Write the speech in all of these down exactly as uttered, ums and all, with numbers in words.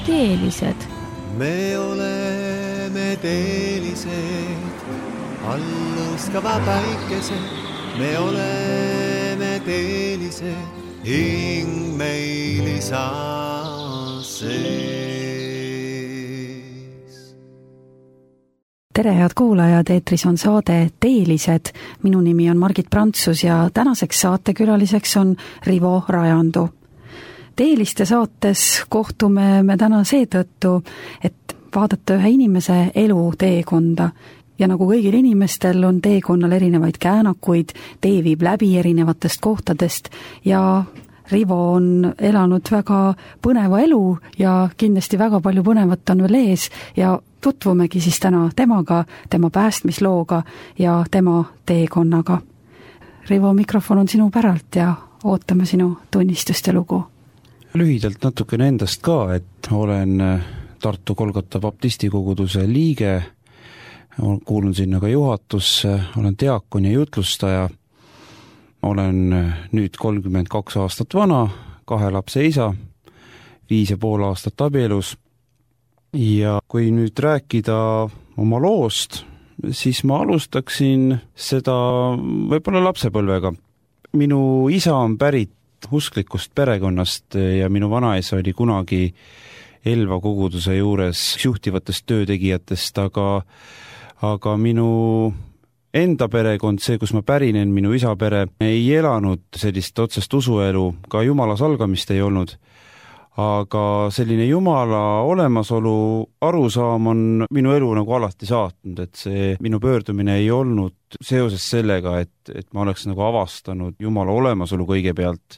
teelised. Me oleme teelised, allõskava päikesed. Me oleme teelised, hing meil isa sees. Tere, head kuulajad, eetris on saade Teelised. Minu nimi on Margit Prantsus ja tänaseks saatekülaliseks on Rivo Rajandu. Teeliste saates kohtume me täna seetõttu, et vaadata ühe inimese elu teekonda. Ja nagu kõigil inimestel on teekonnal erinevaid käänakuid, tee viib läbi erinevatest kohtadest ja Rivo on elanud väga põneva elu ja kindlasti väga palju põnevat on veel ees ja tutvumegi siis täna temaga, tema päästmislooga ja tema teekonnaga. Rivo, mikrofon on sinu päralt ja ootame sinu tunnistust ja lugu. Lühidalt natukene endast ka, et olen Tartu Kolgata baptistikoguduse liige, kuulun sinna ka juhatusse, olen diakon ja jutlustaja, olen nüüd kolmkümmend kaks aastat vana, kahe lapse isa, viis ja pool aastat abielus ja kui nüüd rääkida oma loost, siis ma alustaksin seda võib-olla lapsepõlvega. Minu isa on pärit usklikust perekonnast ja minu vanaisa oli kunagi Elva koguduse juures juhtivatest töötegijatest, aga aga minu enda perekond, see, kus ma pärinen, minu isa pere, ei elanud sellist otsest usuelu, ka Jumala salgamist ei olnud. Aga selline Jumala olemasolu arusaam on minu elu nagu alati saatnud, et see minu pöördumine ei olnud seoses sellega, et, et ma oleks nagu avastanud Jumala olemasolu kõigepealt,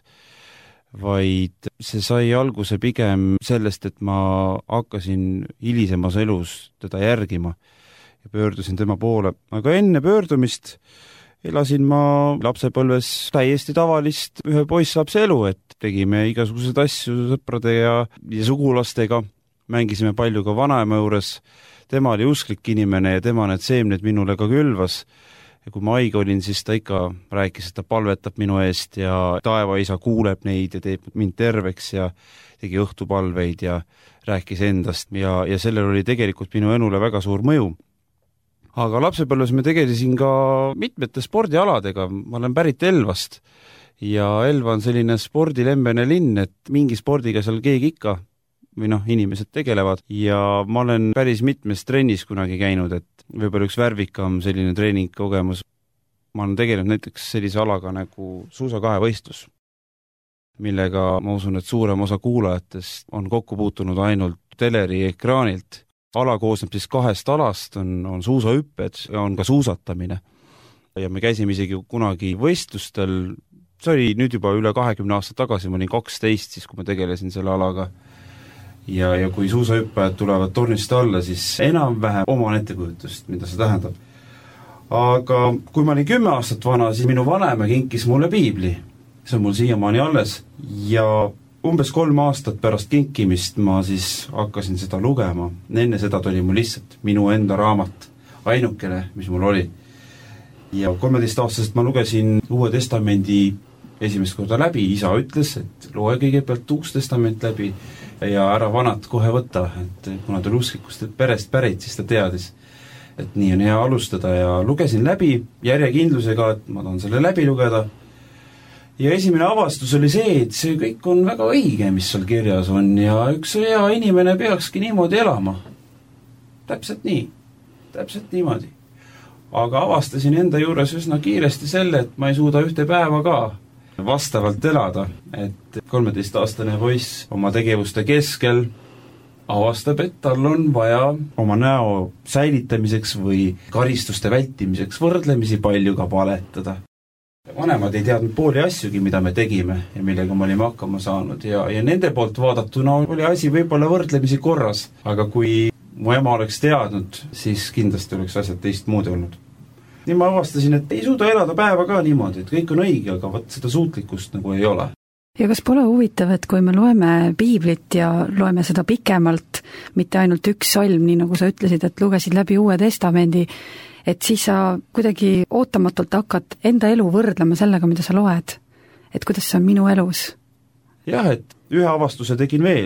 vaid see sai alguse pigem sellest, et ma hakkasin hilisemas elus teda järgima ja pöördusin tema poole. Aga enne pöördumist elasin ma lapsepõlves täiesti tavalist ühe poisslapse elu, et tegime igasuguseid asju sõprade ja, ja sugulastega, mängisime palju ka vanaema juures. Tema oli usklik inimene ja tema need seemned minule ka külvas. Ja kui ma haige olin, siis ta ikka rääkis, et ta palvetab minu eest ja taevaisa kuuleb neid ja teeb mind terveks ja tegi õhtupalveid ja rääkis endast ja, ja sellel oli tegelikult minu enule väga suur mõju. Aga lapsepõlves me tegelesin ka mitmete spordialadega. Ma olen pärit Elvast ja Elva on selline spordilembene linn, et mingi spordiga seal keegi ikka või noh, inimesed tegelevad ja ma olen päris mitmes trennis kunagi käinud, et võib-olla üks värvikam selline treeningkogemus. Ma olen tegelenud näiteks sellise alaga nagu suusakahevõistlus, millega ma usun, et suurem osa kuulajatest on kokku puutunud ainult teleri ekraanilt. Ala koosneb siis kahest alast, on, on suusahüpped ja on ka suusatamine. Ja me käisime isegi kunagi võistlustel, see oli nüüd juba üle kahekümne aastat tagasi, ma olin kaksteist, siis kui ma tegelesin selle alaga. Ja, ja kui suusahüppajad tulevad tornist alla, siis enam-vähem oman ettekujutust, mida see tähendab. Aga kui ma olin kümme aastat vana, siis minu vanema kinkis mulle piibli. See on mul siiamaani alles ja umbes kolm aastat pärast kinkimist ma siis hakkasin seda lugema. Enne seda tuli mul lihtsalt minu enda raamat, ainukene, mis mul oli. Ja kolmeteist aastaselt ma lugesin Uue Testamendi esimest korda läbi. Isa ütles, et loe kõigepealt Uus Testament läbi ja ära vanat kohe võtta, et kuna ta usklikust perest pärit, siis ta teadis, et nii on hea alustada ja lugesin läbi järjekindlusega, et ma tahan selle läbi lugeda. Ja esimene avastus oli see, et see kõik on väga õige, mis seal kirjas on ja üks hea inimene peakski niimoodi elama. Täpselt nii, täpselt niimoodi. Aga avastasin enda juures üsna kiiresti selle, et ma ei suuda ühte päeva ka vastavalt elada, et kolmeteistaastane poiss oma tegevuste keskel avastab, et tal on vaja oma näo säilitamiseks või karistuste vältimiseks võrdlemisi palju ka paletada. Vanemad ei teadnud pooli asjugi, mida me tegime ja millega me olime hakkama saanud ja, ja nende poolt vaadatuna oli asi võib-olla võrdlemisi korras, aga kui mu ema oleks teadnud, siis kindlasti oleks asjad teistmoodi olnud. Nii ma avastasin, et ei suuda elada päeva ka niimoodi, et kõik on õige, aga võt seda suutlikkust nagu ei ole. Ja kas pole huvitav, et kui me loeme piiblit ja loeme seda pikemalt, mitte ainult üks salm, nii nagu sa ütlesid, et lugesid läbi Uue Testamendi, et siis sa kuidagi ootamatult hakkad enda elu võrdlema sellega, mida sa loed. Et kuidas see on minu elus? Jah, et ühe avastuse tegin veel.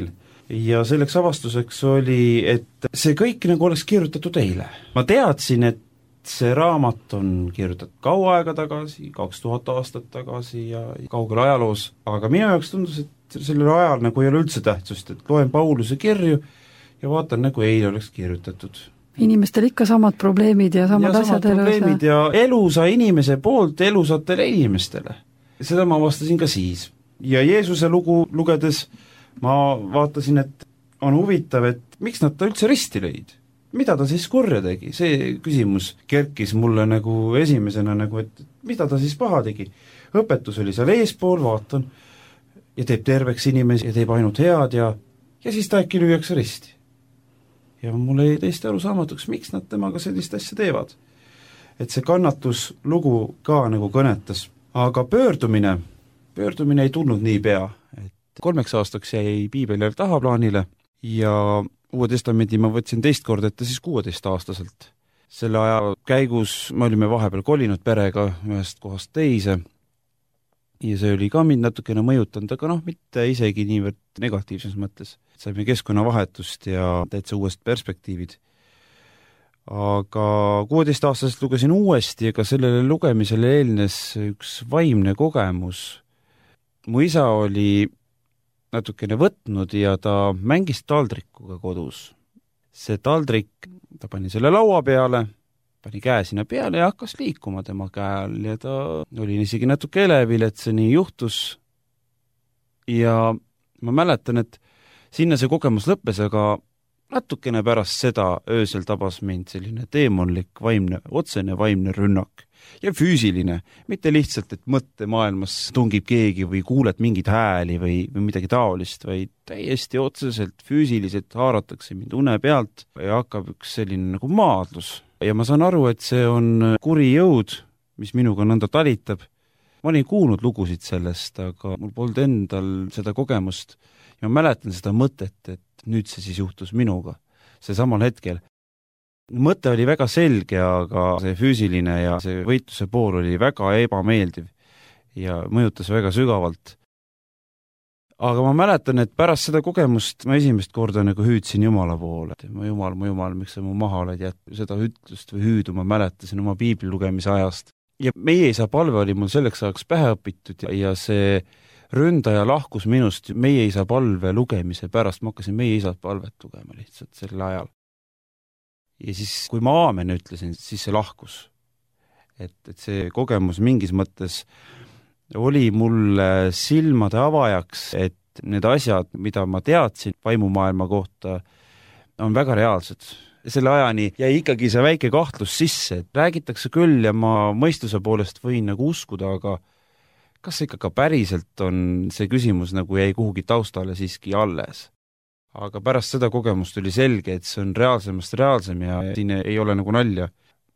ja selleks avastuseks oli, et see kõik nagu oleks kirjutatud eile. Ma teadsin, et see raamat on kirjutatud kaua aega tagasi, kaks tuhat aastat tagasi ja kaugel ajaloos, aga minu jaoks tundus, et sellel ajal nagu ei ole üldse tähtsust, et loen Pauluse kirju ja vaatan, nagu eile oleks kirjutatud. Inimestel ikka samad probleemid ja samad ja asjad samad probleemid ja elusa inimese poolt elusatele inimestele. Seda ma avastasin ka siis. Ja Jeesuse lugu lugedes ma vaatasin, et on huvitav, et miks nad ta üldse risti lõid. Mida ta siis kurja tegi? See küsimus kerkis mulle nagu esimesena, nagu, et mida ta siis paha tegi? Õpetus oli seal eespool, vaatan, ja teeb terveks inimesi ja teeb ainult head ja, ja siis ta äkki lüüakse risti. Ja mulle ei täiesti aru saamatuks, miks nad temaga sellist asja teevad. Et see kannatuslugu ka nagu kõnetas, aga pöördumine, pöördumine ei tulnud nii pea, et kolmeks aastaks jäi piibel tahaplaanile ja Uue Testamendi ma võtsin teist korda ette siis kuueteist-aastaselt. Selle aja käigus me olime vahepeal kolinud perega ühest kohast teise ja see oli ka mind natukene mõjutanud, aga noh, mitte isegi niivõrd negatiivses mõttes. Saime keskkonnavahetust ja täitsa uuest perspektiivid. Aga kuueteist-aastaselt lugesin uuesti, aga sellele lugemisele eelnes üks vaimne kogemus. Mu isa oli natukene võtnud ja ta mängis taldrikuga kodus. See taldrik, ta pani selle laua peale, pani käe sinna peale ja hakkas liikuma tema käel ja ta oli isegi natuke elevil, et see nii juhtus. Ja ma mäletan, et sinna see kogemus lõppes, aga natukene pärast seda öösel tabas mind selline teemonlik vaimne, otsene vaimne rünnak. Ja füüsiline, mitte lihtsalt, et mõttemaailmas tungib keegi või kuuled mingid hääli või, või midagi taolist, vaid täiesti otseselt füüsiliselt haaratakse mind une pealt ja hakkab üks selline nagu maadlus. Ja ma saan aru, et see on kuri jõud, mis minuga nõnda talitab. Ma olin kuulnud lugusid sellest, aga mul polnud endal seda kogemust ja ma mäletan seda mõtet, et nüüd see siis juhtus minuga, see samal hetkel. Mõte oli väga selge, aga see füüsiline ja see võitluse pool oli väga ebameeldiv ja mõjutas väga sügavalt. Aga ma mäletan, et pärast seda kogemust ma esimest korda nagu hüüdsin Jumala poole. Ma Jumal, ma Jumal, miks sa mu maha oled jätnud? Seda ütlust või hüüdu ma mäletasin oma piibli lugemise ajast. Ja meie isa palve oli mul selleks ajaks pähe õpitud ja see ründaja lahkus minust meie isa palve lugemise pärast. Ma hakkasin meie isa palvet lugema lihtsalt sel ajal. Ja siis, kui ma aamen ütlesin, siis see lahkus. Et, et see kogemus mingis mõttes oli mulle silmade avajaks, et need asjad, mida ma teadsin vaimumaailma kohta, on väga reaalsed. Selle ajani jäi ikkagi see väike kahtlus sisse, et räägitakse küll ja ma mõistuse poolest võin nagu uskuda, aga kas ikka ka päriselt on see küsimus nagu jäi kuhugi taustale siiski alles? Aga pärast seda kogemust oli selge, et see on reaalsemast reaalsem ja siin ei ole nagu nalja.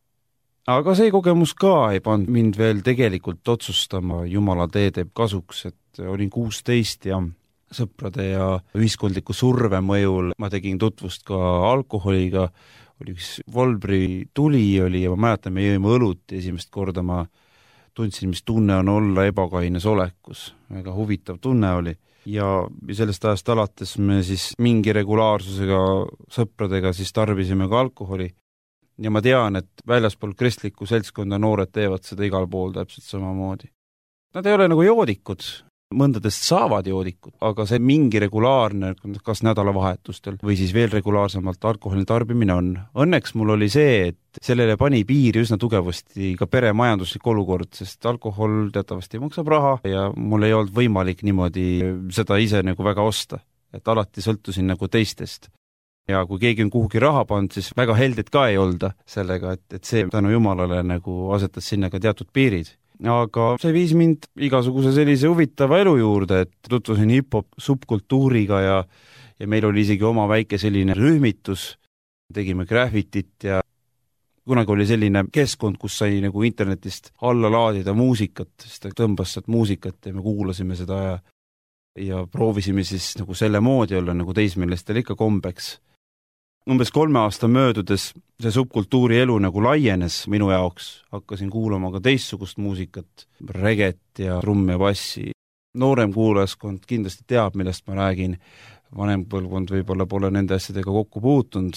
Aga see kogemus ka ei pannud mind veel tegelikult otsustama Jumala tee teeb kasuks, et olin kuusteist ja sõprade ja ühiskondliku surve mõjul ma tegin tutvust ka alkoholiga, oli üks Volbri tuli oli ja ma mäletan, me jõime õlut ja esimest korda ma tundsin, mis tunne on olla ebakaines olekus. Väga huvitav tunne oli. Ja sellest ajast alates me siis mingi regulaarsusega sõpradega siis tarbisime ka alkoholi. Ja ma tean, et väljaspool kristlikku seltskonda noored teevad seda igal pool täpselt samamoodi. Nad ei ole nagu joodikud, mõndadest saavad joodikud, aga see mingi regulaarne, kas nädalavahetustel või siis veel regulaarsemalt alkoholi tarbimine on. Õnneks mul oli see, et sellele pani piiri üsna tugevasti ka pere majanduslik olukord, sest alkohol teatavasti maksab raha ja mul ei olnud võimalik niimoodi seda ise nagu väga osta, et alati sõltusin nagu teistest. Ja kui keegi on kuhugi raha pannud, siis väga helded ka ei olda sellega, et, et see tänu Jumalale nagu asetas sinna ka teatud piirid. Aga see viis mind igasuguse sellise huvitava elu juurde, et tutvusin hip-hop subkultuuriga ja, ja meil oli isegi oma väike selline rühmitus, tegime graffitit ja kunagi oli selline keskkond, kus sai nagu internetist alla laadida muusikat, sest ta tõmbas sealt muusikat ja me kuulasime seda ja, ja proovisime siis nagu selle moodi olla nagu teismelistel ikka kombeks. Umbes kolme aasta möödudes see subkultuuri elu nagu laienes minu jaoks, hakkasin kuulama ka teistsugust muusikat, reget ja trumm ja bassi. Noorem kuulajaskond kindlasti teab, millest ma räägin. vanem põlvkond võib-olla pole nende asjadega kokku puutunud,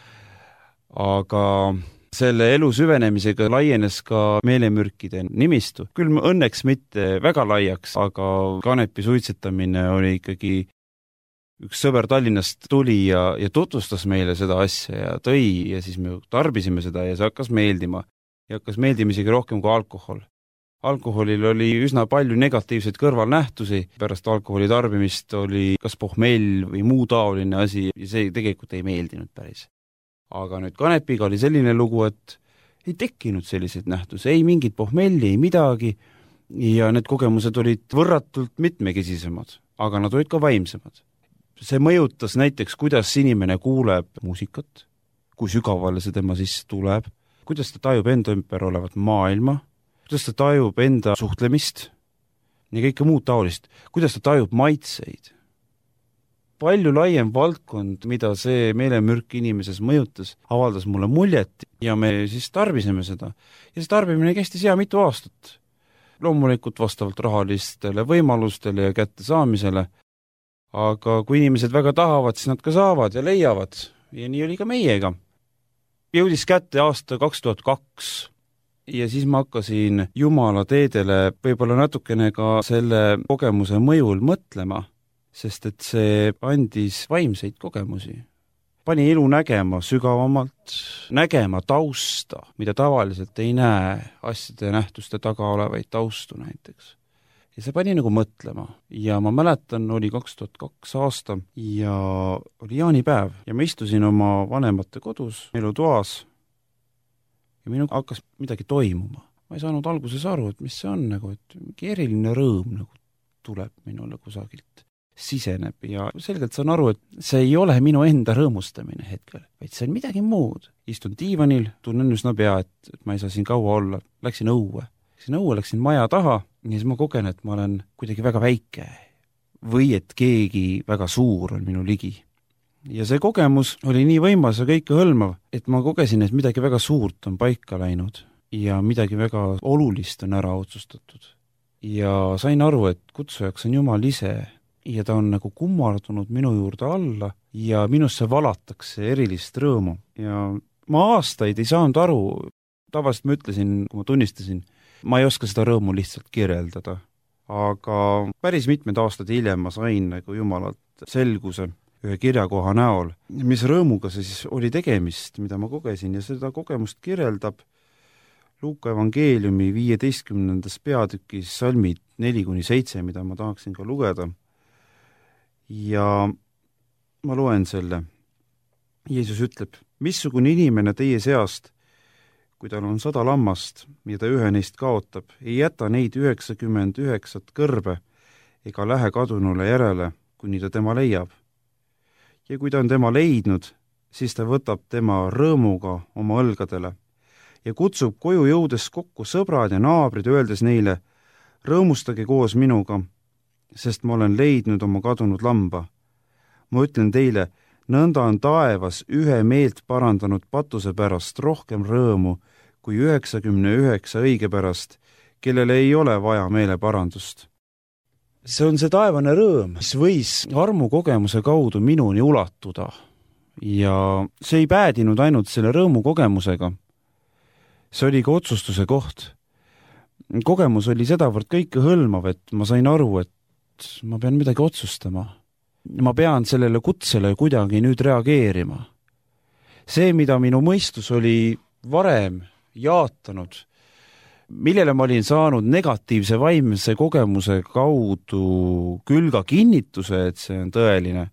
aga selle elu süvenemisega laienes ka meelemürkide nimistu. Küll õnneks mitte väga laiaks, aga kanepi suitsetamine oli ikkagi, üks sõber Tallinnast tuli ja, ja tutvustas meile seda asja ja tõi ja siis me tarbisime seda ja see hakkas meeldima. Ja hakkas meeldima isegi rohkem kui alkohol. Alkoholil oli üsna palju negatiivseid kõrvalnähtusi, pärast alkoholi tarbimist oli kas pohmell või muu taoline asi ja see tegelikult ei meeldinud päris. Aga nüüd kanepiga oli selline lugu, et ei tekkinud selliseid nähtusi, ei mingit pohmelli, ei midagi ja need kogemused olid võrratult mitmekesisemad, aga nad olid ka vaimsemad. See mõjutas näiteks, kuidas inimene kuuleb muusikat, kui sügavale see tema sisse tuleb, kuidas ta tajub enda ümber olevat maailma, kuidas ta tajub enda suhtlemist ja kõike muud taolist, kuidas ta tajub maitseid. Palju laiem valdkond, mida see meelemürk inimeses mõjutas, avaldas mulle muljet ja me siis tarbisime seda. Ja see tarbimine kestis hea mitu aastat. Loomulikult vastavalt rahalistele võimalustele ja kätte saamisele. Aga kui inimesed väga tahavad, siis nad ka saavad ja leiavad. Ja nii oli ka meiega. Jõudis kätte aasta kaks tuhat kaks ja siis ma hakkasin Jumala teedele võib-olla natukene ka selle kogemuse mõjul mõtlema, sest et see andis vaimseid kogemusi. Pani elu nägema sügavamalt, nägema tausta, mida tavaliselt ei näe, asjade ja nähtuste taga olevaid taustu näiteks. Ja see pani nagu mõtlema. Ja ma mäletan, oli kaks tuhat kaks aasta ja oli jaanipäev ja ma istusin oma vanemate kodus, elutoas ja minu hakkas midagi toimuma. Ma ei saanud alguses aru, et mis see on, nagu, et mingi eriline rõõm nagu tuleb minule kusagilt. Siseneb ja selgelt saan aru, et see ei ole minu enda rõõmustamine hetkel, vaid see on midagi muud. Istun diivanil, tunnen üsna pea, et, et ma ei saa siin kaua olla. Läksin õue. Läksin õue, läksin maja taha ja siis ma kogen, et ma olen kuidagi väga väike või et keegi väga suur on minu ligi. Ja see kogemus oli nii võimas ja kõike hõlmav, et ma kogesin, et midagi väga suurt on paika läinud ja midagi väga olulist on ära otsustatud. Ja sain aru, et kutsujaks on Jumal ise ja ta on nagu kummardunud minu juurde alla ja minusse valatakse erilist rõõmu. Ja ma aastaid ei saanud aru, tavaliselt ma ütlesin, kui ma tunnistasin, ma ei oska seda rõõmu lihtsalt kirjeldada. Aga päris mitmed aastad hiljem ma sain nagu Jumalalt selguse ühe kirjakoha näol, mis rõõmuga see siis oli tegemist, mida ma kogesin ja seda kogemust kirjeldab Luuka evangeeliumi viieteistkümnendas peatükis salmid neli kuni seitse, mida ma tahaksin ka lugeda. Ja ma loen selle. Jeesus ütleb, missugune inimene teie seast, kui tal on sada lammast ja ta ühe neist kaotab, ei jäta neid üheksakümmend üheksat kõrbe ega lähe kadunule järele, kuni ta tema leiab. Ja kui ta on tema leidnud, siis ta võtab tema rõõmuga oma õlgadele ja kutsub koju jõudes kokku sõbrad ja naabrid, öeldes neile, rõõmustage koos minuga, sest ma olen leidnud oma kadunud lamba. Ma ütlen teile, nõnda on taevas ühe meelt parandanud patuse pärast rohkem rõõmu kui üheksakümne üheksa õige pärast, kellele ei ole vaja meeleparandust. See on see taevane rõõm, mis võis armu kogemuse kaudu minuni ulatuda. Ja see ei päädinud ainult selle rõõmu kogemusega. See oli ka otsustuse koht. Kogemus oli sedavõrd kõike hõlmav, et ma sain aru, et ma pean midagi otsustama. Ma pean sellele kutsele kuidagi nüüd reageerima. See, mida minu mõistus oli varem jaatanud, millele ma olin saanud negatiivse vaimse kogemuse kaudu küll ka kinnituse, et see on tõeline,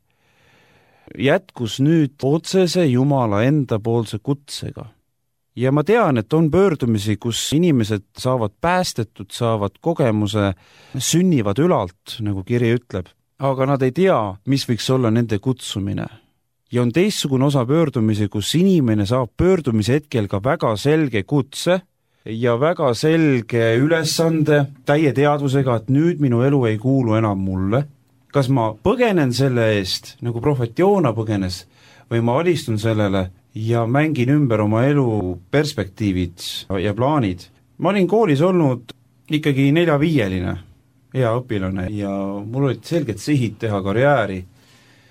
jätkus nüüd otsese Jumala enda poolse kutsega. Ja ma tean, et on pöördumisi, kus inimesed saavad päästetud, saavad kogemuse, sünnivad ülalt, nagu kiri ütleb, aga nad ei tea, mis võiks olla nende kutsumine. Ja on teistsugune osa pöördumisi, kus inimene saab pöördumise hetkel ka väga selge kutse ja väga selge ülesande täie teadvusega, et nüüd minu elu ei kuulu enam mulle. Kas ma põgenen selle eest, nagu prohvet Joona põgenes, või ma alistun sellele ja mängin ümber oma elu perspektiivid ja plaanid. Ma olin koolis olnud ikkagi nelja-viieline hea õpilane ja mul olid selged sihid teha karjääri.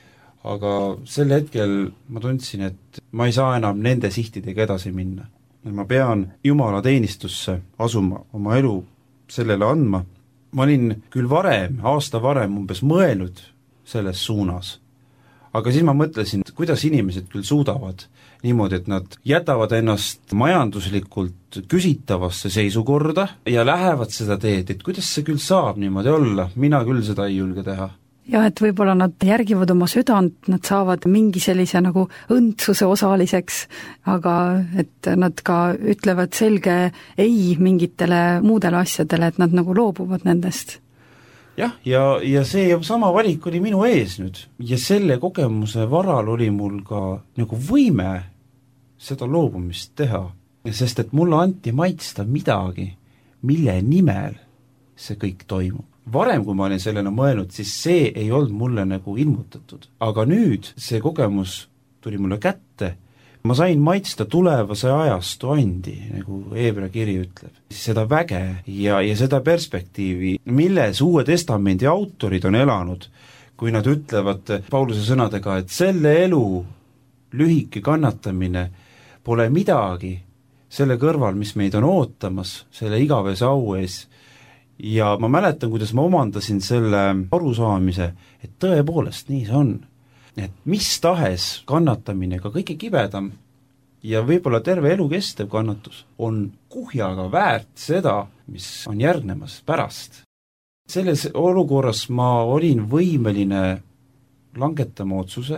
aga sel hetkel ma tundsin, et ma ei saa enam nende sihtidega edasi minna. Ma pean Jumala teenistusse asuma, oma elu sellele andma. Ma olin küll varem, aasta varem umbes mõelnud selles suunas, aga siis ma mõtlesin, kuidas inimesed küll suudavad niimoodi, et nad jätavad ennast majanduslikult küsitavasse seisukorda ja lähevad seda teed, et kuidas see küll saab niimoodi olla, mina küll seda ei julge teha. Ja et võib-olla nad järgivad oma südant, nad saavad mingi sellise nagu õndsuse osaliseks, aga et nad ka ütlevad selge ei mingitele muudele asjadele, et nad nagu loobuvad nendest. Jah, ja, ja see sama valik oli minu ees nüüd ja selle kogemuse varal oli mul ka nagu võime seda loobumist teha, sest et mulle anti maitsta midagi, mille nimel see kõik toimub. Varem, kui ma olin sellena mõelnud, siis see ei olnud mulle nagu ilmutatud. Aga nüüd see kogemus tuli mulle kätte. Ma sain maitsta tulevase ajastu andi, nagu Heebrea kiri ütleb. Seda väge ja, ja seda perspektiivi, milles Uue Testamendi autorid on elanud, kui nad ütlevad Pauluse sõnadega, et selle elu lühike kannatamine pole midagi selle kõrval, mis meid on ootamas, selle igavese au ees. Ja ma mäletan, kuidas ma omandasin selle arusaamise, et tõepoolest nii see on. Et mis tahes kannatamine, ka kõige kibedam ja võib-olla terve elu kestev kannatus on kuhjaga väärt seda, mis on järgnemas pärast. Selles olukorras ma olin võimeline langetama otsuse,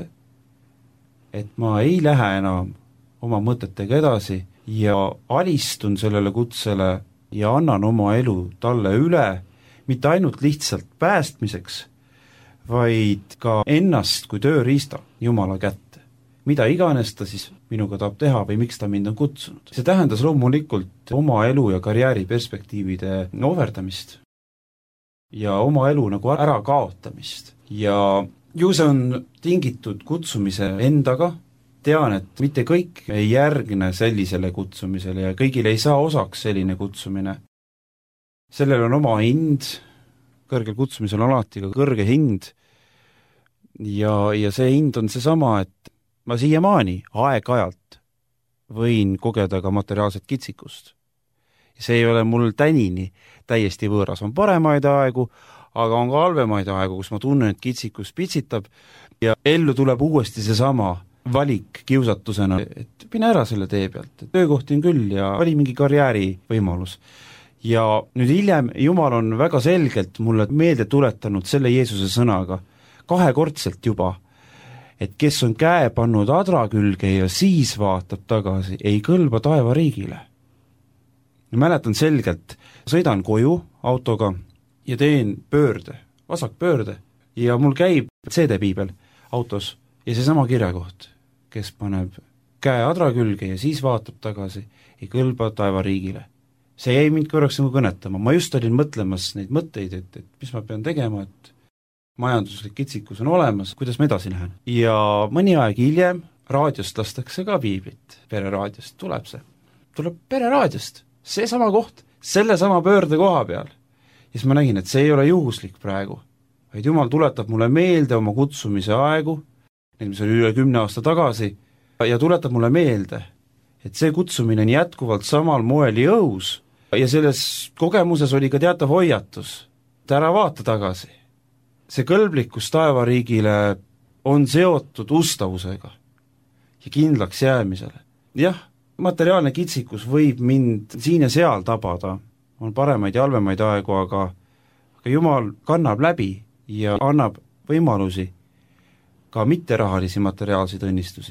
et ma ei lähe enam oma mõtetega edasi ja alistun sellele kutsele ja annan oma elu talle üle, mitte ainult lihtsalt päästmiseks, vaid ka ennast kui tööriista Jumala kätte. Mida iganes ta siis minuga tahab teha või miks ta mind on kutsunud. See tähendas loomulikult oma elu ja karjääri perspektiivide overdamist ja oma elu nagu ära kaotamist. Ja ju see on tingitud kutsumise endaga, tean, et mitte kõik ei järgne sellisele kutsumisele ja kõigil ei saa osaks selline kutsumine. Sellel on oma hind, kõrgel kutsumisel on alati ka kõrge hind ja, ja see hind on seesama, et ma siiamaani aeg-ajalt võin kogeda ka materiaalset kitsikust. See ei ole mul tänini täiesti võõras, on paremaid aegu, aga on ka halvemaid aegu, kus ma tunnen, et kitsikus pitsitab ja ellu tuleb uuesti seesama valik kiusatusena, et mine ära selle tee pealt, et töökohti on küll ja oli mingi karjääri võimalus. Ja nüüd hiljem Jumal on väga selgelt mulle meelde tuletanud selle Jeesuse sõnaga, kahekordselt juba, et kes on käe pannud adra külge ja siis vaatab tagasi, ei kõlba taeva riigile. Mäletan selgelt, sõidan koju autoga ja teen pöörde, vasakpöörde ja mul käib C D-piibel autos ja seesama kirjakoht, kes paneb käe adra külge ja siis vaatab tagasi, ei kõlba taeva riigile. See jäi mind korraks nagu kõnetama, ma just olin mõtlemas neid mõtteid, et, et mis ma pean tegema, et majanduslik kitsikus on olemas, kuidas ma edasi lähen. Ja mõni aeg hiljem raadiost lastakse ka piiblit, pereraadiost tuleb see, tuleb pereraadiost, see sama koht, selle sama pöörde koha peal. Ja siis ma nägin, et see ei ole juhuslik praegu, vaid Jumal tuletab mulle meelde oma kutsumise aegu, mis oli üle kümne aasta tagasi, ja tuletab mulle meelde, et see kutsumine on jätkuvalt samal moel jõus, ja selles kogemuses oli ka teatav hoiatus, et ära vaata tagasi. See kõlblikkus taevariigile on seotud ustavusega ja kindlaks jäämisele. Jah, materiaalne kitsikus võib mind siin ja seal tabada, on paremaid ja halvemaid aegu, aga, aga Jumal kannab läbi ja annab võimalusi ka mitterahalisi materiaalseid õnnistusi.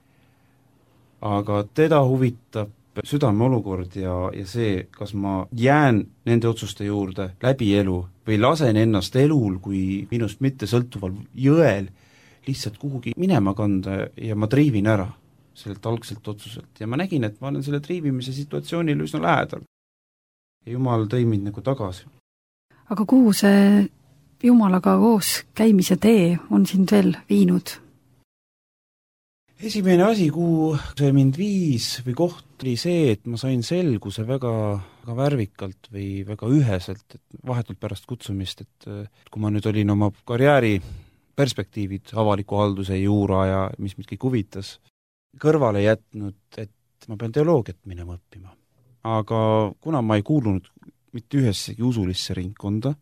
Aga teda huvitab südame olukord ja, ja see, kas ma jään nende otsuste juurde läbi elu või lasen ennast elul kui minust mitte sõltuval jõel lihtsalt kuhugi minema kanda ja ma triivin ära sellelt algselt otsuselt. Ja ma nägin, et ma olen selle triivimise situatsioonil üsna lähedal. Ja Jumal tõi mind nagu tagasi. Aga kuhu see Jumalaga koos käimise tee on sind veel viinud? Esimene asi, kuhu see mind viis või koht oli see, et ma sain selguse väga, väga värvikalt või väga üheselt, et vahetult pärast kutsumist, et kui ma nüüd olin oma karjääri perspektiivid, avaliku halduse, juura ja mis mind kõik huvitas, kõrvale jätnud, et ma pean teoloogiat minema õppima. Aga kuna ma ei kuulunud mitte ühessegi usulisse ringkonda,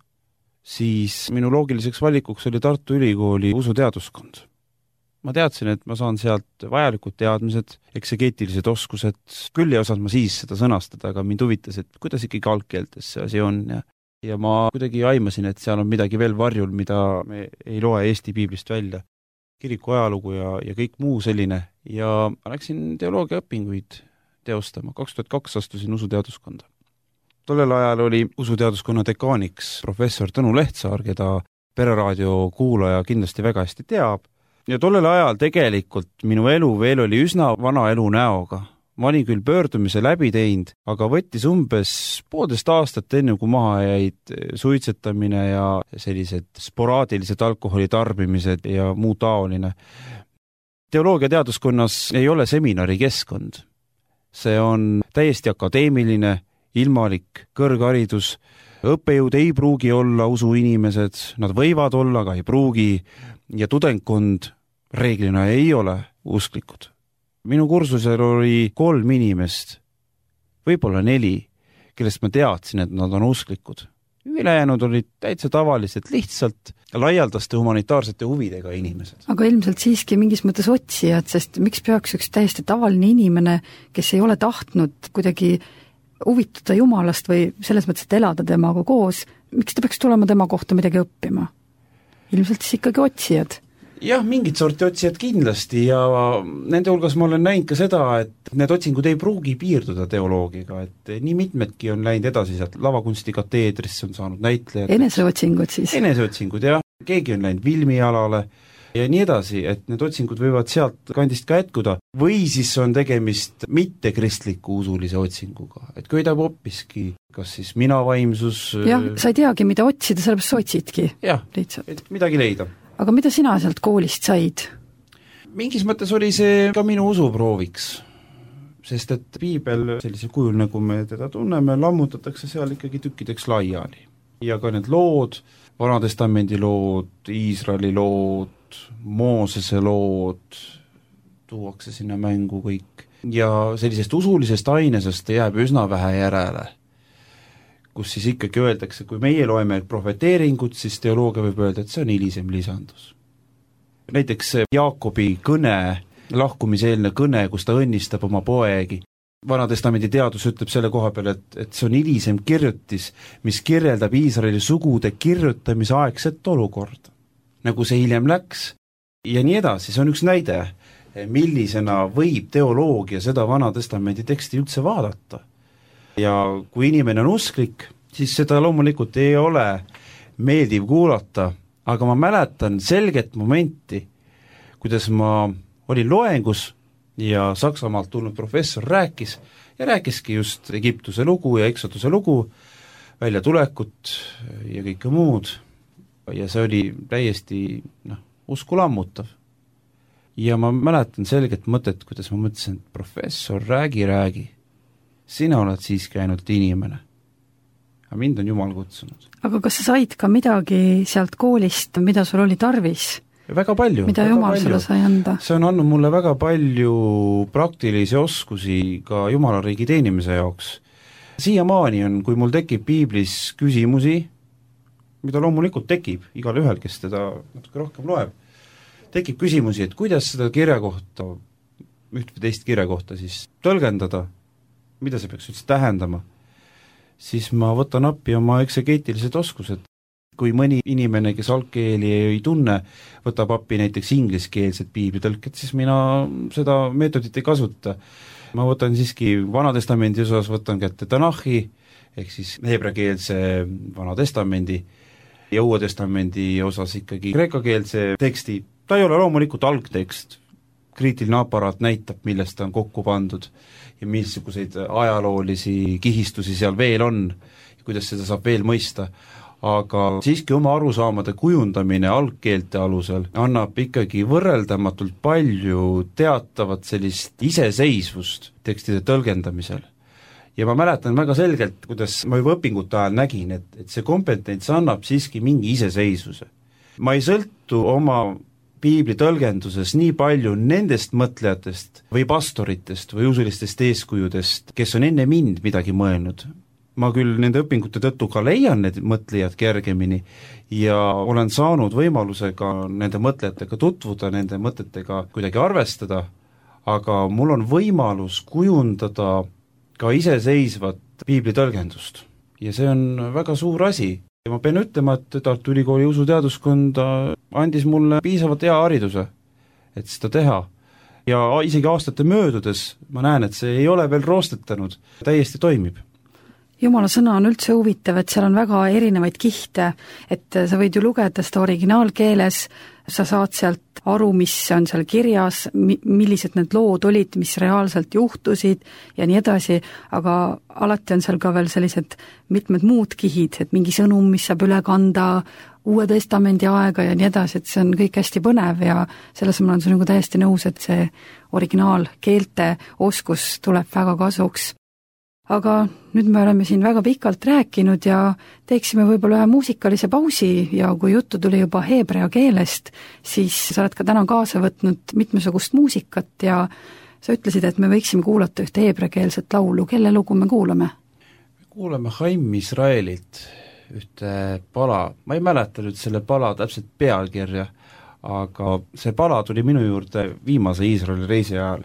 siis minu loogiliseks valikuks oli Tartu Ülikooli usuteaduskond. Ma teadsin, et ma saan sealt vajalikud teadmised, eksegeetilised oskused, küll ei osanud ma siis seda sõnastada, aga mind huvitas, et kuidas ikkagi algkeeltes see asi on ja, ja ma kuidagi aimasin, et seal on midagi veel varjul, mida me ei loe Eesti piiblist välja. Kiriku ajalugu ja, ja kõik muu selline ja läksin teoloogia õpinguid teostama. kaks tuhat kaks astusin usuteaduskonda. Tollel ajal oli usuteaduskonna dekaaniks professor Tõnu Lehtsaar, keda Pereraadio kuulaja kindlasti väga hästi teab. Ja tollel ajal tegelikult minu elu veel oli üsna vana elu näoga. Ma olin küll pöördumise läbi teinud, aga võttis umbes poolteist aastat enne, kui maha jäid suitsetamine ja sellised sporaadilised alkoholi tarbimised ja muu taoline. Teoloogia teaduskonnas ei ole seminarikeskkond. See on täiesti akadeemiline, ilmalik, kõrgharidus. Õppejõud ei pruugi olla usuinimesed, nad võivad olla, aga ei pruugi ja tudengkond reeglina ei ole usklikud. Minu kursusel oli kolm inimest, võib-olla neli, kellest ma teadsin, et nad on usklikud. Ülejäänud olid täitsa tavalised, lihtsalt laialdaste humanitaarsete huvidega inimesed. Aga ilmselt siiski mingis mõttes otsijad, sest miks peaks üks täiesti tavaline inimene, kes ei ole tahtnud kuidagi huvituda Jumalast või selles mõttes, et elada temaga koos, miks ta peaks tulema tema kohta midagi õppima? Ilmselt siis ikkagi otsijad. Jah, mingid sorti otsijad kindlasti ja nende hulgas ma olen näinud ka seda, et need otsingud ei pruugi piirduda teoloogiga, et nii mitmedki on läinud edasi sealt lavakunsti kateedrisse, on saanud näitlejad. Eneseotsingud siis? Eneseotsingud, jah. Keegi on läinud filmialale ja nii edasi, et need otsingud võivad sealt kandist ka jätkuda. Või siis on tegemist mitte kristliku usulise otsinguga, et köidab hoppiski, kas siis mina vaimsus... Jah, sa ei teagi, mida otsida, sellepärast sa otsidki. Jah, et midagi leida. Aga mida sina sealt koolist said? Mingis mõttes oli see ka minu usuprooviks, sest et piibel sellisel kujul, nagu me teda tunneme, lammutatakse seal ikkagi tükkideks laiali. Ja ka need lood, Vanatestamendi lood, Iisraeli lood, Moosese lood, tuuakse sinna mängu kõik. Ja sellisest usulisest ainesest jääb üsna vähe järele, kus siis ikkagi öeldakse, kui meie loeme profeteeringut, siis teoloogia võib öelda, et see on hilisem lisandus. Näiteks Jaakobi kõne, lahkumiseelne kõne, kus ta õnnistab oma poegi. Vanatestamendi teadus ütleb selle koha peale, et, et see on hilisem kirjutis, mis kirjeldab Iisraeli sugude kirjutamise aegset olukorda. Nagu see hiljem läks ja nii edasi, see on üks näide, millisena võib teoloogia seda Vanatestamendi teksti üldse vaadata. Ja kui inimene on usklik, siis seda loomulikult ei ole meeldiv kuulata, aga ma mäletan selget momenti, kuidas ma olin loengus ja Saksamaalt tulnud professor rääkis ja rääkiski just Egiptuse lugu ja Eksoduse lugu, väljatulekut ja kõike muud. Ja see oli täiesti noh, usku lammutav. Ja ma mäletan selget mõtet, kuidas ma mõtlesin, et professor, räägi, räägi. Sina oled siiski ainult inimene. Aga mind on Jumal kutsunud. Aga kas sa said ka midagi sealt koolist, mida sul oli tarvis? Väga palju. Mida väga Jumal palju. sulle sai anda? See on andnud mulle väga palju praktilisi oskusi ka Jumala riigi teenimise jaoks. Siiamaani on, kui mul tekib piiblis küsimusi, mida loomulikult tekib igal ühel, kes teda natuke rohkem loeb, tekib küsimusi, et kuidas seda kirja kohta, üht või teist kirja kohta siis tõlgendada, mida see peaks üldse tähendama, siis ma võtan appi oma eksegeetilised oskused. Kui mõni inimene, kes algkeeli ei tunne, võtab appi näiteks ingliskeelset piiblitõlket, siis mina seda meetodit ei kasuta. Ma võtan siiski Vanatestamendi osas, võtan kätte Tanahi, ehk siis heebreakeelse Vanatestamendi ja Uue Testamendi osas ikkagi kreekakeelse teksti. Ta ei ole loomulikult algtekst. Kriitiline aparaat näitab, millest ta on kokku pandud ja missuguseid ajaloolisi kihistusi seal veel on ja kuidas seda saab veel mõista. Aga siiski oma arusaamade kujundamine algkeelte alusel annab ikkagi võrreldamatult palju teatavat sellist iseseisvust tekstide tõlgendamisel. Ja ma mäletan väga selgelt, kuidas ma juba õpingute ajal nägin, et, et see kompetents annab siiski mingi iseseisvuse. ma ei sõltu oma piibli tõlgenduses nii palju nendest mõtlejatest või pastoritest või usulistest eeskujudest, kes on enne mind midagi mõelnud. Ma küll nende õpingute tõttu ka leian need mõtlejad kergemini ja olen saanud võimaluse ka nende mõtlejatega tutvuda, nende mõtetega kuidagi arvestada, aga mul on võimalus kujundada ka iseseisvat piibli tõlgendust. Ja see on väga suur asi. Ja ma pean ütlema, et Tartu Ülikooli usuteaduskonda andis mulle piisavalt hea hariduse, et seda teha. Ja isegi aastate möödudes ma näen, et see ei ole veel roostetanud, täiesti toimib. Jumala sõna on üldse huvitav, et seal on väga erinevaid kihte, et sa võid ju lugeda seda originaalkeeles, sa saad sealt aru, mis on seal kirjas, millised need lood olid, mis reaalselt juhtusid ja nii edasi, aga alati on seal ka veel sellised mitmed muud kihid, et mingi sõnum, mis saab üle kanda Uue Testamendi aega ja nii edasi, et see on kõik hästi põnev ja selles ma olen sinuga täiesti nõus, et see originaalkeelte oskus tuleb väga kasuks. Aga nüüd me oleme siin väga pikalt rääkinud ja teeksime võib-olla ühe muusikalise pausi ja kui juttu tuli juba heebrea keelest, siis sa oled ka täna kaasa võtnud mitmesugust muusikat ja sa ütlesid, et me võiksime kuulata ühte heebreakeelset laulu. Kelle lugu me kuulame? Me kuulame Haim Israelilt ühte pala. Ma ei mäleta nüüd selle pala täpselt pealkirja, aga see pala tuli minu juurde viimase Iisraeli reisi ajal.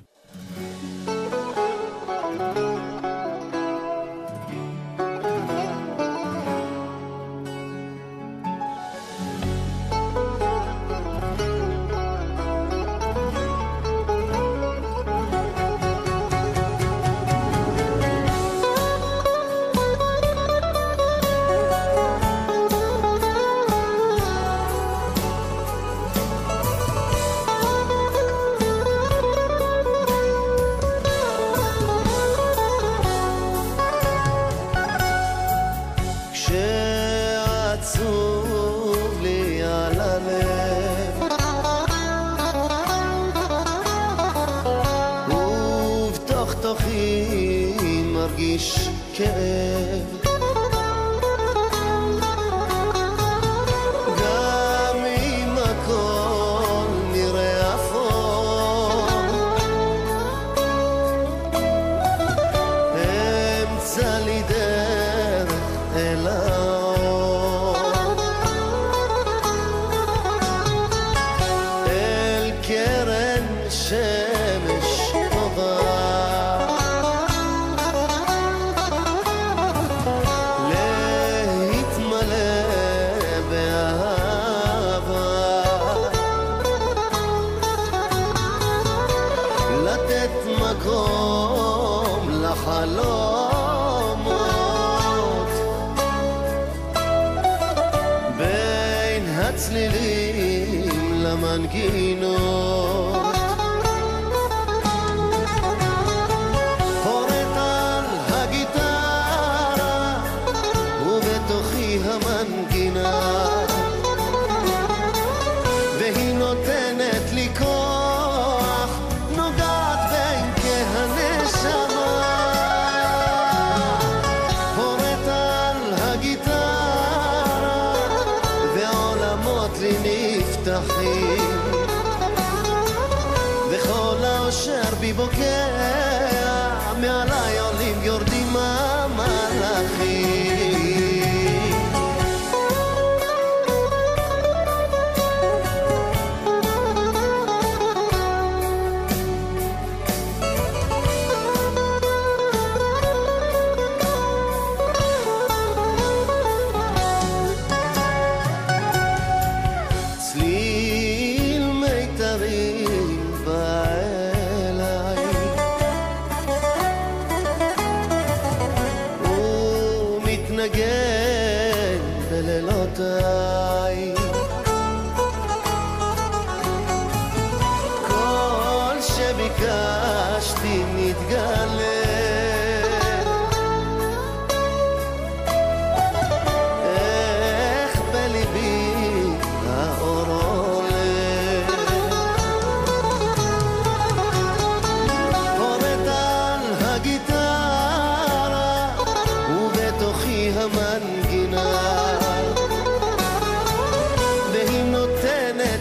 והיא נותנת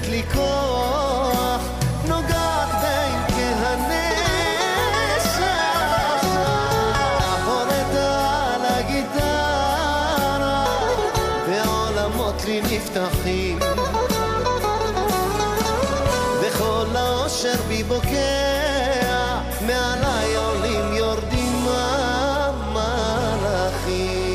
נותנת לי כוח, נוגעת בעמקי הנשך, הורד על הגיטרה ועולמות לי נפתחים, וכל האושר בי בוקע, מעליי עולים יורדים המלאכים.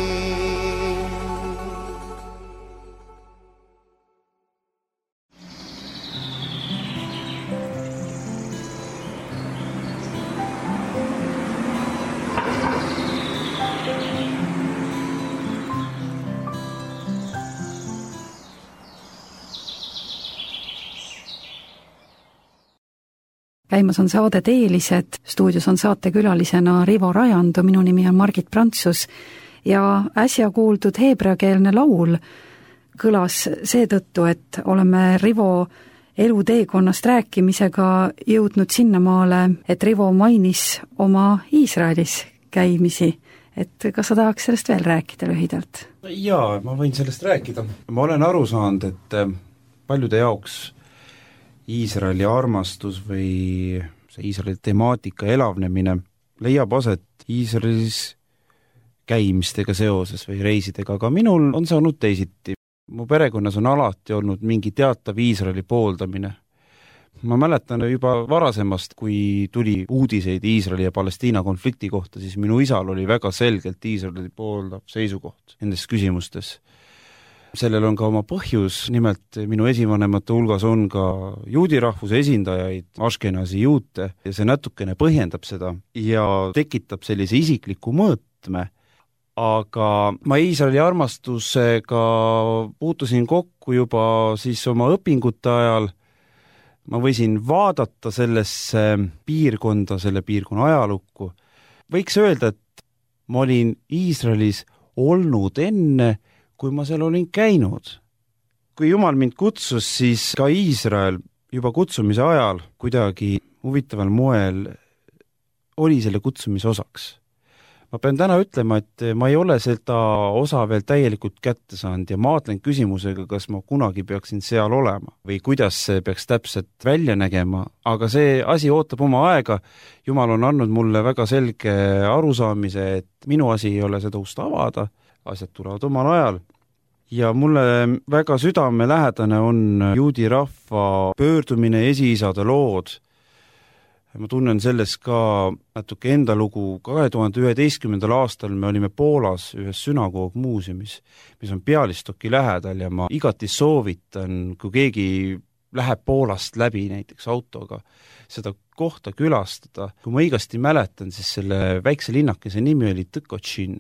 Käimas on saade Teelised, stuudios on saatekülalisena Rivo Rajandu, minu nimi on Margit Prantsus ja äsja kuuldud heebreakeelne laul kõlas seetõttu, et oleme Rivo eluteekonnast rääkimisega jõudnud sinnamaale, et Rivo mainis oma Iisraelis käimisi. Et kas sa tahaks sellest veel rääkida lühidalt? Jaa, ma võin sellest rääkida. Ma olen aru saanud, et paljude jaoks Iisraeli armastus või see Iisraeli temaatika elavnemine leiab aset Iisraelis käimistega seoses või reisidega, aga minul on see olnud teisiti. Mu perekonnas on alati olnud mingi teatav Iisraeli pooldamine. Ma mäletan juba varasemast, kui tuli uudiseid Iisraeli ja Palestiina konflikti kohta, siis minu isal oli väga selgelt Iisraeli pooldav seisukoht nendes küsimustes. Sellel on ka oma põhjus, nimelt minu esivanemate hulgas on ka juudi rahvuse esindajaid, Ashkenazi juute, ja see natukene põhjendab seda ja tekitab sellise isikliku mõõtme, aga ma Iisraeli armastusega puutusin kokku juba siis oma õpingute ajal. Ma võisin vaadata sellesse piirkonda, selle piirkonna ajalukku. Võiks öelda, et ma olin Iisraelis olnud enne, kui ma seal olin käinud. Kui Jumal mind kutsus, siis ka Iisrael juba kutsumise ajal kuidagi huvitaval moel oli selle kutsumise osaks. Ma pean täna ütlema, et ma ei ole seda osa veel täielikult kätte saanud ja maadlen küsimusega, kas ma kunagi peaksin seal olema või kuidas see peaks täpselt välja nägema, aga see asi ootab oma aega. Jumal on andnud mulle väga selge arusaamise, et minu asi ei ole seda ust avada, asjad tulevad omal ajal. Ja mulle väga südamelähedane on juudi rahva pöördumine, esiisade lood. Ma tunnen selles ka natuke enda lugu. kahe tuhande üheteistkümnendal aastal me olime Poolas ühes sünagoogmuuseumis, mis on Białystocki lähedal ja ma igati soovitan, kui keegi läheb Poolast läbi näiteks autoga, seda kohta külastada. Kui ma õigasti mäletan, siis selle väikse linnakese nimi oli Tykocin.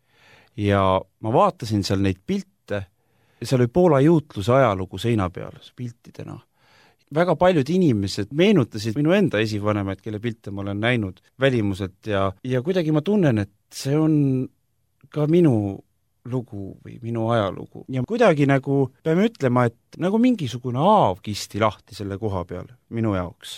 Ja ma vaatasin seal neid pilte ja seal oli Poola juutluse ajalugu seina peal piltidena. Väga paljud inimesed meenutasid minu enda esivanemaid, kelle pilte ma olen näinud välimuselt ja, ja kuidagi ma tunnen, et see on ka minu lugu või minu ajalugu. Ja kuidagi nagu peame ütlema, et nagu mingisugune aav kisti lahti selle koha peal minu jaoks.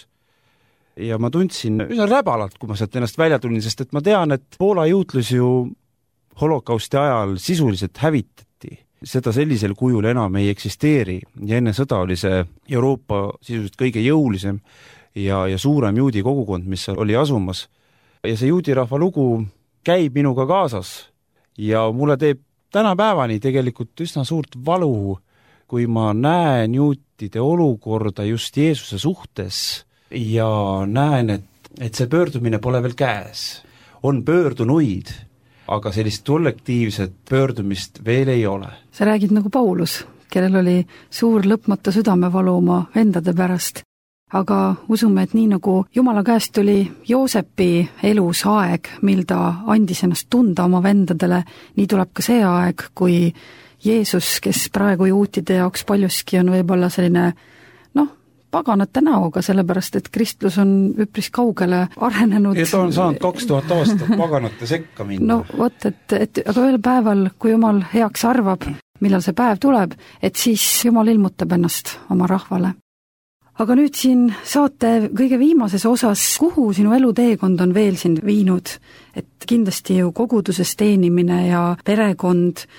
Ja ma tundsin üsna räbalalt, kui ma sealt ennast välja tulin, sest et ma tean, et Poola juutlus ju holokausti ajal sisuliselt hävitati. Seda sellisel kujul enam ei eksisteeri ja enne sõda oli see Euroopa sisuliselt kõige jõulisem ja, ja suurem juudi kogukond, mis oli asumas. Ja see juudi rahva lugu käib minuga kaasas ja mulle teeb tänapäevani tegelikult üsna suurt valu, kui ma näen juutide olukorda just Jeesuse suhtes ja näen, et, et see pöördumine pole veel käes. On pöördunuid, aga sellist kollektiivset pöördumist veel ei ole. Sa räägid nagu Paulus, kellel oli suur lõpmata südamevalu oma vendade pärast. Aga usume, et nii nagu Jumala käest tuli Joosepi elus aeg, mil ta andis ennast tunda oma vendadele, nii tuleb ka see aeg, kui Jeesus, kes praegu juutide jaoks paljuski on võib-olla selline noh, paganate näoga, sellepärast, et kristlus on üpris kaugele arenenud. Ja ta on saanud kaks tuhat aastat paganate sekka minna. No vot, et, et aga ühel päeval, kui Jumal heaks arvab, millal see päev tuleb, et siis Jumal ilmutab ennast oma rahvale. Aga nüüd siin saate kõige viimases osas, kuhu sinu eluteekond on veel sind viinud, et kindlasti ju koguduses teenimine ja perekond,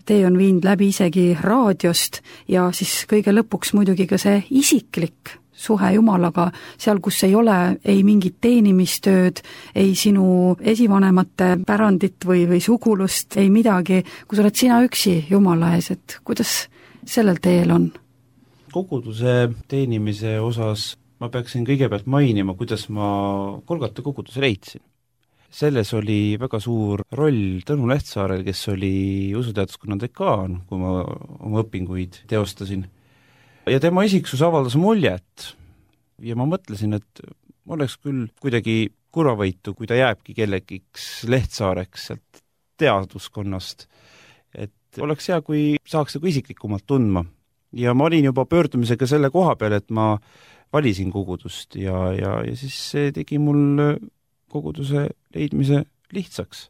tee on viinud läbi isegi raadiost ja siis kõige lõpuks muidugi ka see isiklik suhe Jumalaga, seal, kus ei ole ei mingit teenimistööd, ei sinu esivanemate pärandit või, või sugulust, ei midagi, kus oled sina üksi Jumala ees, et kuidas sellel teel on? Koguduse teenimise osas ma peaksin kõigepealt mainima, kuidas ma Kolgata koguduse leidsin. Selles oli väga suur roll Tõnu Lehtsaarel, kes oli usuteaduskonna dekaan, kui ma oma õpinguid teostasin. Ja tema isiksus avaldas muljet ja ma mõtlesin, et oleks küll kuidagi kurvavõitu, kui ta jääbki kellegiks Lehtsaareks sealt teaduskonnast. Et oleks hea, kui saaks nagu isiklikumalt tundma. Ja ma olin juba pöördumisega selle koha peal, et ma valisin kogudust ja, ja, ja siis see tegi mul koguduse leidmise lihtsaks.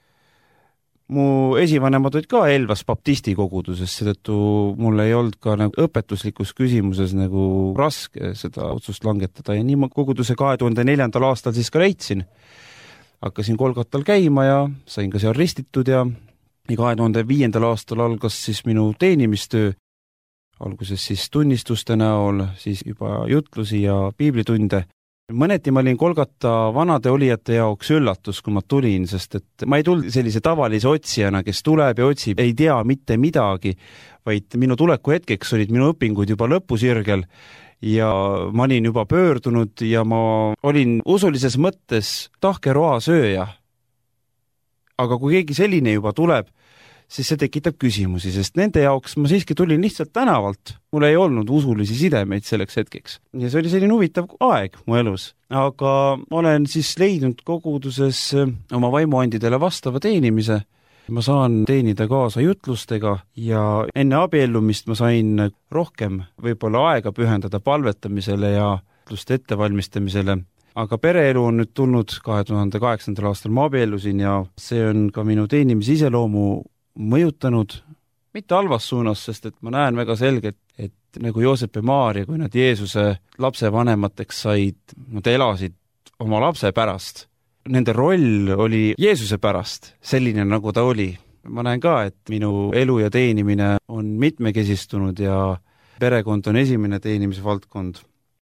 Mu esivanemad olid ka Elvas baptisti koguduses, seetõttu mul ei olnud ka nagu õpetuslikus küsimuses nagu raske seda otsust langetada ja nii ma koguduse kahe tuhande neljandal aastal siis ka leidsin. Hakkasin Kolgatal käima ja sain ka seal ristitud ja kahe tuhande viiendal aastal algas siis minu teenimistöö, alguses siis tunnistuste näol, siis juba jutlusi ja piiblitunde. Mõneti ma olin Kolgata vanade olijate jaoks üllatus, kui ma tulin, sest et ma ei tulnud sellise tavalise otsijana, kes tuleb ja otsib, ei tea mitte midagi, vaid minu tuleku hetkeks olid minu õpingud juba lõpusirgel ja ma olin juba pöördunud ja ma olin usulises mõttes tahkeroa sööja. Aga kui keegi selline juba tuleb, siis see tekitab küsimusi, sest nende jaoks ma siiski tulin lihtsalt tänavalt. Mul ei olnud usulisi sidemeid selleks hetkeks. Ja see oli selline huvitav aeg mu elus. Aga olen siis leidnud koguduses oma vaimuandidele vastava teenimise. Ma saan teenida kaasa jutlustega ja enne abiellumist ma sain rohkem võib-olla aega pühendada palvetamisele ja jutluste ettevalmistamisele. Aga pereelu on nüüd tulnud kahe tuhande kaheksandal aastal ma abiellusin ja see on ka minu teenimise iseloomu mõjutanud, mitte halvas suunas, sest et ma näen väga selgelt, et nagu Joosep ja Maaria, kui nad Jeesuse lapse vanemateks said, nad elasid oma lapse pärast. Nende roll oli Jeesuse pärast, selline nagu ta oli. Ma näen ka, et minu elu ja teenimine on mitmekesistunud ja perekond on esimene teenimise valdkond.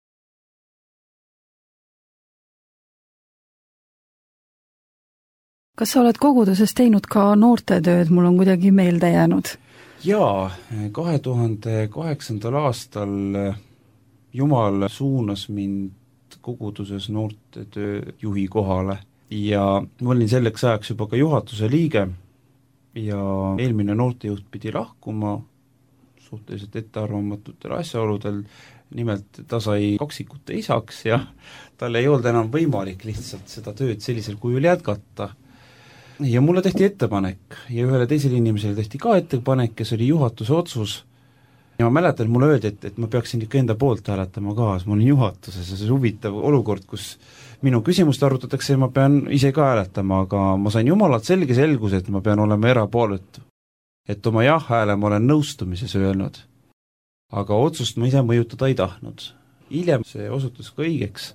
Kas sa oled koguduses teinud ka noortetööd, mul on kuidagi meelde jäänud? Jaa, kahe tuhande kaheksandal aastal Jumal suunas mind koguduses noortetöö juhi kohale ja ma olin selleks ajaks juba ka juhatuse liige ja eelmine noortejuht pidi lahkuma suhteliselt ettearvamatutel asjaoludel, nimelt ta sai kaksikute isaks ja tal ei olnud enam võimalik lihtsalt seda tööd sellisel kujul jätkata. Ja mulle tehti ettepanek ja ühele teisele inimesele tehti ka ettepanek, kes oli juhatuse otsus. Ja ma mäletan, et mulle öeldi, et, et ma peaksin ikka enda poolt hääletama ka, ma olin juhatuses ja see huvitav olukord, kus minu küsimust arutatakse ja ma pean ise ka hääletama, aga ma sain Jumalalt selge selgus, et ma pean olema erapooletu. Et oma jah-hääle ma olen nõustumises öelnud. Aga otsust ma ise mõjutada ei tahtnud. Hiljem see osutus ka õigeks.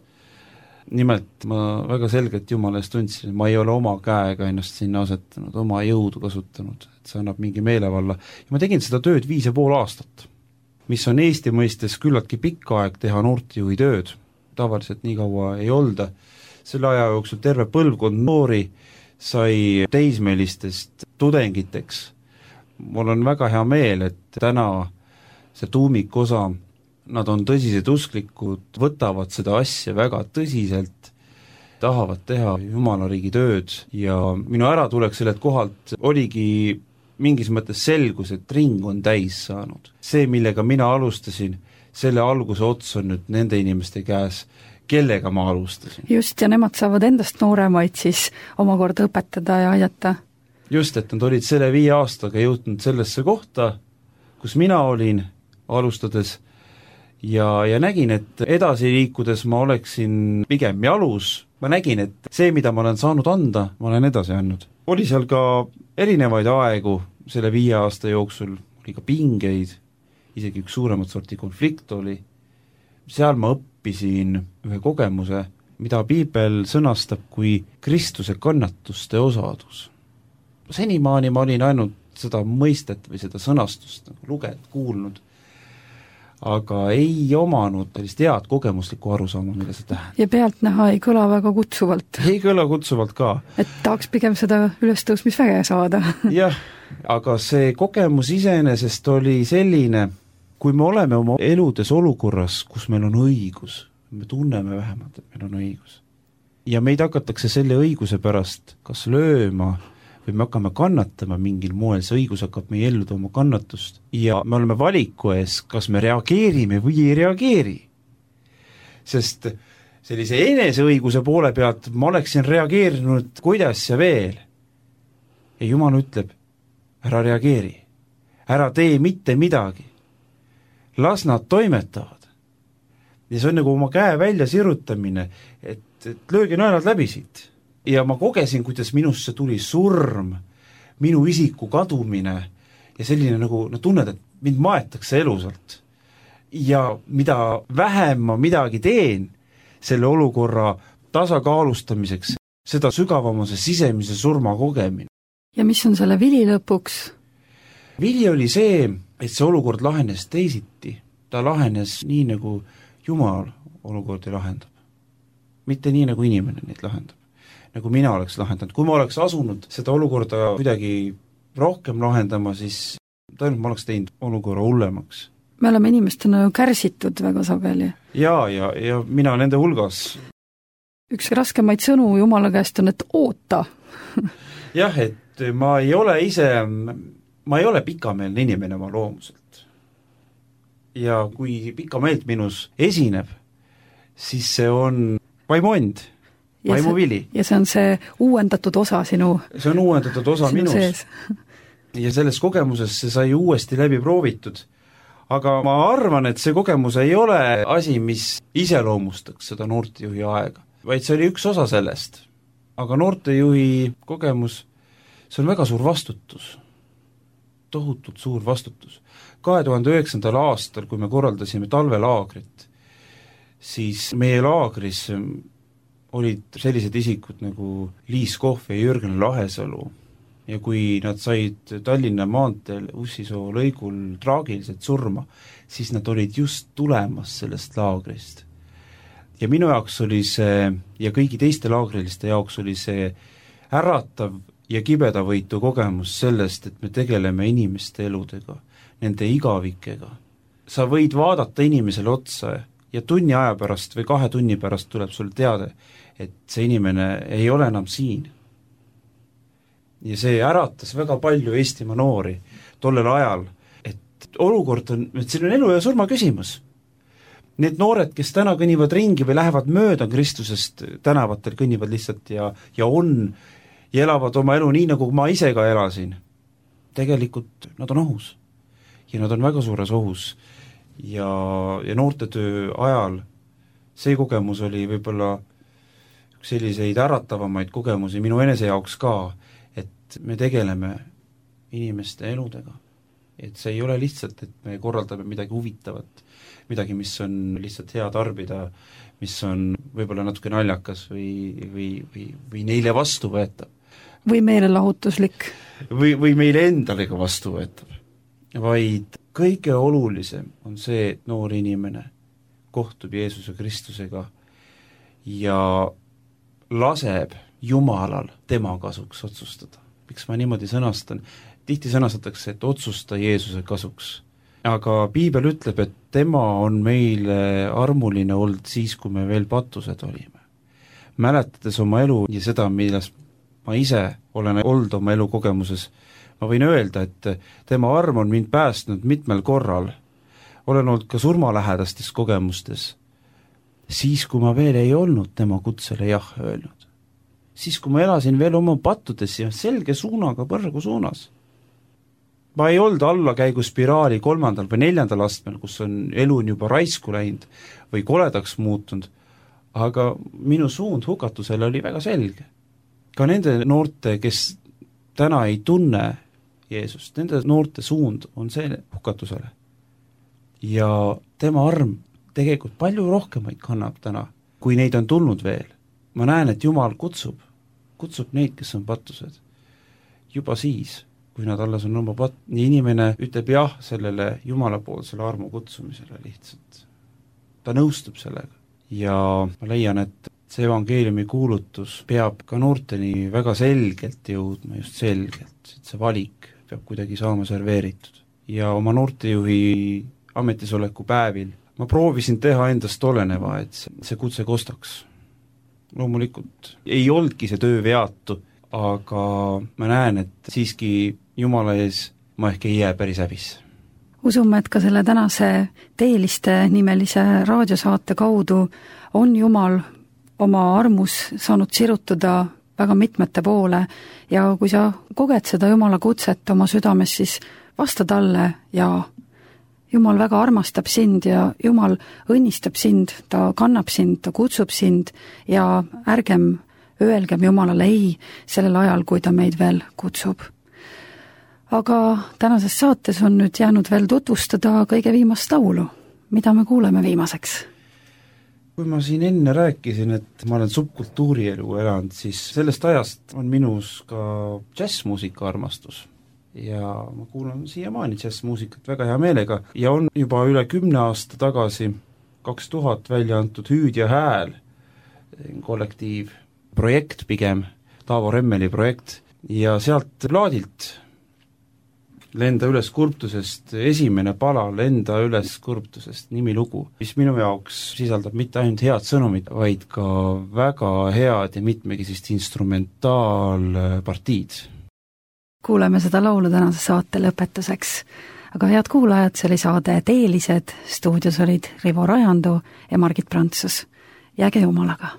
Nimelt ma väga selgelt Jumala eest tundsin, et ma ei ole oma käega ennast sinna asetanud, oma jõudu kasutanud, et see annab mingi meelevalla. Ja ma tegin seda tööd viis ja pool aastat, mis on Eesti mõistes küllaltki pikk aeg teha noortejuhi tööd. Tavaliselt nii kaua ei olda. Selle aja jooksul terve põlvkond noori sai teismelistest tudengiteks. Mul on väga hea meel, et täna see tuumik osa nad on tõsised usklikud, võtavad seda asja väga tõsiselt, tahavad teha Jumala riigi tööd ja minu äratulek sellelt kohalt oligi mingis mõttes selgus, et ring on täis saanud. See, millega mina alustasin, selle alguse ots on nüüd nende inimeste käes, kellega ma alustasin. Just, ja nemad saavad endast nooremaid siis omakorda õpetada ja aidata. Just, et nad olid selle viie aastaga jõudnud sellesse kohta, kus mina olin alustades ja, ja nägin, et edasi liikudes ma oleksin pigem jalus. Ma nägin, et see, mida ma olen saanud anda, ma olen edasi andnud. Oli seal ka erinevaid aegu selle viie aasta jooksul, oli ka pingeid, isegi üks suuremat sorti konflikt oli. Seal ma õppisin ühe kogemuse, mida Piibel sõnastab kui Kristuse kannatuste osadus. Senimaani ma olin ainult seda mõistet või seda sõnastust nagu lugenud, kuulnud, aga ei omanud sellist head kogemuslikku arusaama, mida see tähendab. Ja pealtnäha ei kõla väga kutsuvalt. Ei kõla kutsuvalt ka. Et tahaks pigem seda ülestõusmisväge saada. Jah, aga see kogemus iseenesest oli selline, kui me oleme oma eludes olukorras, kus meil on õigus, me tunneme vähemalt, et meil on õigus. Ja meid hakatakse selle õiguse pärast kas lööma või me hakkame kannatama mingil moel, see õigus hakkab meie ellu tooma kannatust ja me oleme valiku ees, kas me reageerime või ei reageeri. Sest sellise eneseõiguse poole pealt ma oleksin reageerinud kuidas ja veel. Ja Jumal ütleb, ära reageeri, ära tee mitte midagi, las nad toimetavad. Ja see on nagu oma käe välja sirutamine, et, et löögi naelad läbi siit. Ja ma kogesin, kuidas minusse tuli surm, minu isiku kadumine ja selline nagu, no tunned, et mind maetakse elusalt. Ja mida vähem ma midagi teen selle olukorra tasakaalustamiseks, seda sügavam on see sisemise surma kogemine. Ja mis on selle vili lõpuks? Vili oli see, et see olukord lahenes teisiti. Ta lahenes nii, nagu Jumal olukordi lahendab. Mitte nii, nagu inimene neid lahendab. Nagu mina oleks lahendanud. Kui ma oleks asunud seda olukorda kuidagi rohkem lahendama, siis tõenäoliselt ma oleks teinud olukorra hullemaks. Me oleme inimestena ju kärsitud väga sageli. Ja, ja, ja mina nende hulgas. Üks raskemaid sõnu Jumala käest on, et oota. Jah, et ma ei ole ise, ma ei ole pikameelne inimene oma loomuselt. Ja kui pikameelt minus esineb, siis see on vaimond. Vaimuvili. Ja see on see uuendatud osa sinu See on uuendatud osa minus. Sees. Ja selles kogemuses see sai uuesti läbi proovitud. Aga ma arvan, et see kogemus ei ole asi, mis iseloomustaks seda noortejuhi aega, vaid see oli üks osa sellest. Aga noortejuhi kogemus, see on väga suur vastutus. Tohutult suur vastutus. kahe tuhande üheksandal aastal, kui me korraldasime talvelaagrit, siis meie laagris olid sellised isikud nagu Liis Kohv ja Jürgen Lahesalu ja kui nad said Tallinna maanteel Ussisoo lõigul traagiliselt surma, siis nad olid just tulemas sellest laagrist. Ja minu jaoks oli see, ja kõigi teiste laagriliste jaoks oli see äratav ja kibedavõitu kogemus sellest, et me tegeleme inimeste eludega, nende igavikega. Sa võid vaadata inimesele otsa ja tunni aja pärast või kahe tunni pärast tuleb sul teada, et see inimene ei ole enam siin. Ja see äratas väga palju Eestimaa noori tollel ajal, et olukord on, et siin on elu ja surma küsimus. Need noored, kes täna kõnnivad ringi või lähevad mööda Kristusest tänavatel, kõnnivad lihtsalt ja, ja on, ja elavad oma elu nii, nagu ma ise ka elasin. Tegelikult nad on ohus. Ja nad on väga suures ohus. Ja, ja noortetöö ajal see kogemus oli võib-olla selliseid äratavamaid kogemusi minu enese jaoks ka, et me tegeleme inimeste eludega. Et see ei ole lihtsalt, et me korraldame midagi huvitavat, midagi, mis on lihtsalt hea tarbida, mis on võib-olla natuke naljakas või, või, või, või neile vastu võetav. Või meile lahutuslik. Või, või meile endale ka vastu võetav. Vaid kõige olulisem on see, et noor inimene kohtub Jeesuse Kristusega ja laseb Jumalal tema kasuks otsustada. Miks ma niimoodi sõnastan? Tihti sõnastatakse, et otsusta Jeesuse kasuks. Aga Piibel ütleb, et tema on meile armuline olnud siis, kui me veel patused olime. Mäletades oma elu ja seda, milles ma ise olen olnud oma elu kogemuses, ma võin öelda, et tema arm on mind päästnud mitmel korral. Olen olnud ka surmalähedastes kogemustes. Siis, kui ma veel ei olnud tema kutsele jah öelnud. Siis, kui ma elasin veel oma pattudes ja selge suunaga põrgu suunas. Ma ei olnud allakäigu spiraali kolmandal või neljandal astmel, kus on elu juba raisku läinud või koledaks muutunud, aga minu suund hukatusele oli väga selge. Ka nende noorte, kes täna ei tunne Jeesust, nende noorte suund on see hukatusele. Ja tema arm tegelikult palju rohkemaid kannab täna, kui neid on tulnud veel. Ma näen, et Jumal kutsub, kutsub neid, kes on pattused. Juba siis, kui nad alles on oma pat-, nii inimene ütleb jah sellele jumalapoolsele armu kutsumisele lihtsalt. Ta nõustub sellega ja ma leian, et see evangeeliumi kuulutus peab ka noorteni väga selgelt jõudma, just selgelt, et see valik peab kuidagi saama serveeritud. Ja oma noortejuhi ametisoleku päevil ma proovisin teha endast oleneva, et see, see kutse kostaks. Loomulikult ei oldki see töö veatu, aga ma näen, et siiski Jumala ees ma ehk ei jää päris häbisse. Usume, et ka selle tänase Teeliste nimelise raadiosaate kaudu on Jumal oma armus saanud sirutuda väga mitmete poole ja kui sa koged seda Jumala kutset oma südames, siis vasta talle ja Jumal väga armastab sind ja Jumal õnnistab sind, ta kannab sind, ta kutsub sind ja ärgem öelgem Jumalale ei sellel ajal, kui ta meid veel kutsub. Aga tänases saates on nüüd jäänud veel tutvustada kõige viimast laulu. Mida me kuuleme viimaseks? Kui ma siin enne rääkisin, et ma olen subkultuurielu elanud, siis sellest ajast on minus ka džässmuusika armastus. Ja ma kuulan siiamaani džässmuusikat väga hea meelega ja on juba üle kümne aasta tagasi kaks tuhat välja antud Hüüd ja hääl kollektiiv, projekt pigem, Taavo Remmeli projekt ja sealt plaadilt Lenda üles kurbtusest, esimene pala Lenda üles kurbtusest nimilugu, mis minu jaoks sisaldab mitte ainult head sõnumit, vaid ka väga head ja mitmekesist instrumentaalpartiid. Kuuleme seda laulu tänase saate lõpetuseks. Aga head kuulajad, see oli saade Teelised, stuudios olid Rivo Rajandu ja Margit Prantsus. Jääge Jumalaga!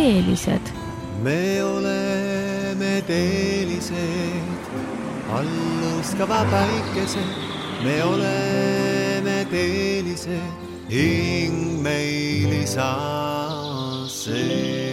teelised? Me oleme teelised, alluskava päikesed. Me oleme teelised, hing meil isa see.